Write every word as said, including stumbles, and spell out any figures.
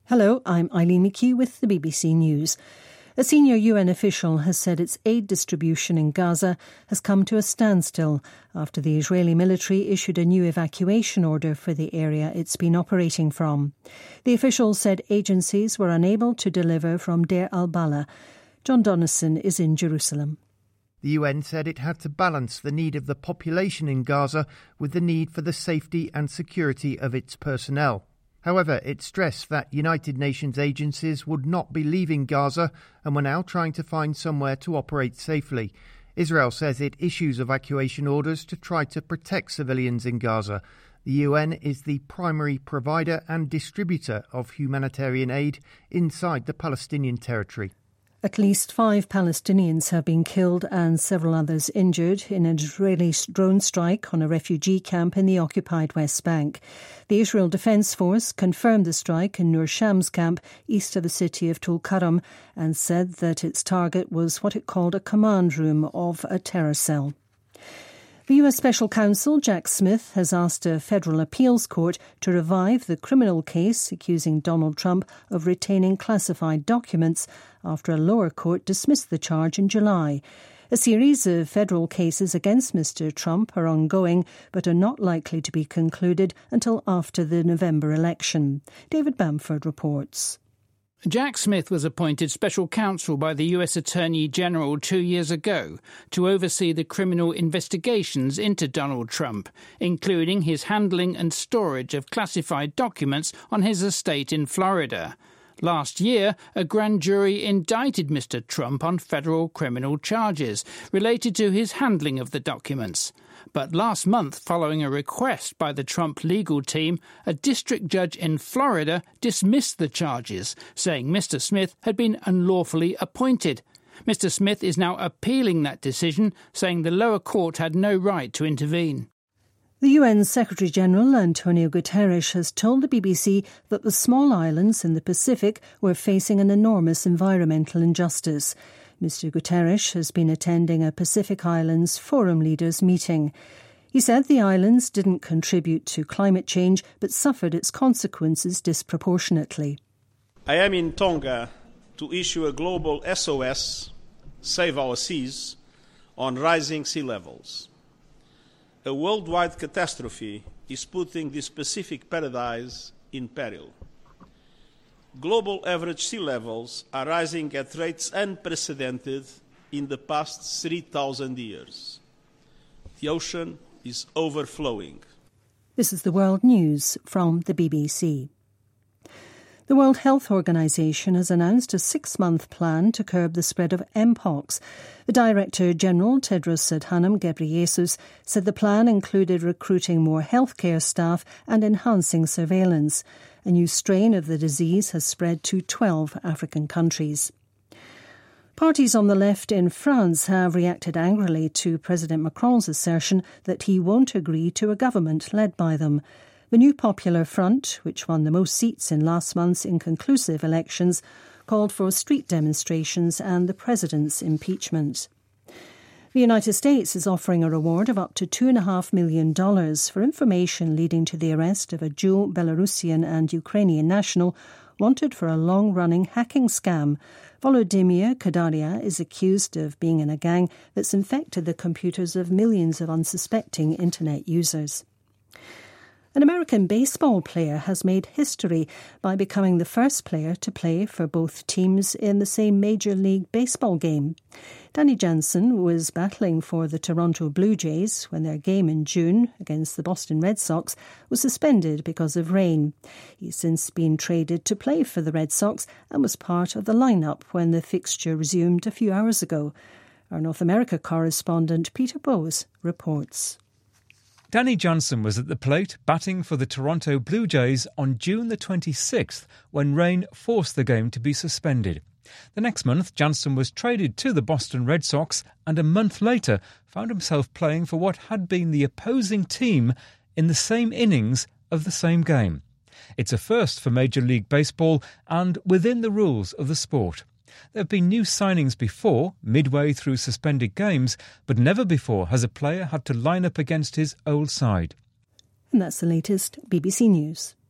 Hello, I'm Eileen McHugh with the B B C News. A senior U N official has said its aid distribution in Gaza has come to a standstill after the Israeli military issued a new evacuation order for the area it's been operating from. The official said agencies were unable to deliver from Deir al-Balah. John Donnison is in Jerusalem. The U N said it had to balance the need of the population in Gaza with the need for the safety and security of its personnel. However, it stressed that United Nations agencies would not be leaving Gaza and were now trying to find somewhere to operate safely. Israel says it issues evacuation orders to try to protect civilians in Gaza. The U N is the primary provider and distributor of humanitarian aid inside the Palestinian territory. At least five Palestinians have been killed and several others injured in an Israeli drone strike on a refugee camp in the occupied West Bank. The Israel Defense Force confirmed the strike in Nur Shams camp east of the city of Tulkarm and said that its target was what it called a command room of a terror cell. The U S Special Counsel, Jack Smith, has asked a federal appeals court to revive the criminal case accusing Donald Trump of retaining classified documents after a lower court dismissed the charge in July. A series of federal cases against Mister Trump are ongoing but are not likely to be concluded until after the November election. David Bamford reports. Jack Smith was appointed special counsel by the U S Attorney General two years ago to oversee the criminal investigations into Donald Trump, including his handling and storage of classified documents on his estate in Florida. Last year, a grand jury indicted Mister Trump on federal criminal charges related to his handling of the documents. But last month, following a request by the Trump legal team, a district judge in Florida dismissed the charges, saying Mister Smith had been unlawfully appointed. Mister Smith is now appealing that decision, saying the lower court had no right to intervene. The U N Secretary-General Antonio Guterres has told the B B C that the small islands in the Pacific were facing an enormous environmental injustice. Mister Guterres has been attending a Pacific Islands Forum Leaders meeting. He said the islands didn't contribute to climate change but suffered its consequences disproportionately. I am in Tonga to issue a global S O S, Save Our Seas, on rising sea levels. A worldwide catastrophe is putting this Pacific paradise in peril. Global average sea levels are rising at rates unprecedented in the past three thousand years. The ocean is overflowing. This is the World News from the B B C. The World Health Organization has announced a six-month plan to curb the spread of Mpox. The Director-General, Tedros Adhanom Ghebreyesus, said the plan included recruiting more healthcare staff and enhancing surveillance. A new strain of the disease has spread to twelve African countries. Parties on the left in France have reacted angrily to President Macron's assertion that he won't agree to a government led by them. The New Popular Front, which won the most seats in last month's inconclusive elections, called for street demonstrations and the president's impeachment. The United States is offering a reward of up to two point five million dollars for information leading to the arrest of a dual Belarusian and Ukrainian national wanted for a long-running hacking scam. Volodymyr Kadaria is accused of being in a gang that's infected the computers of millions of unsuspecting internet users. An American baseball player has made history by becoming the first player to play for both teams in the same Major League Baseball game. Danny Jansen was battling for the Toronto Blue Jays when their game in June against the Boston Red Sox was suspended because of rain. He's since been traded to play for the Red Sox and was part of the lineup when the fixture resumed a few hours ago. Our North America correspondent Peter Bowes reports. Danny Jansen was at the plate batting for the Toronto Blue Jays on June the twenty-sixth when rain forced the game to be suspended. The next month, Jansen was traded to the Boston Red Sox and a month later found himself playing for what had been the opposing team in the same innings of the same game. It's a first for Major League Baseball and within the rules of the sport. There have been new signings before, midway through suspended games, but never before has a player had to line up against his old side. And that's the latest B B C News.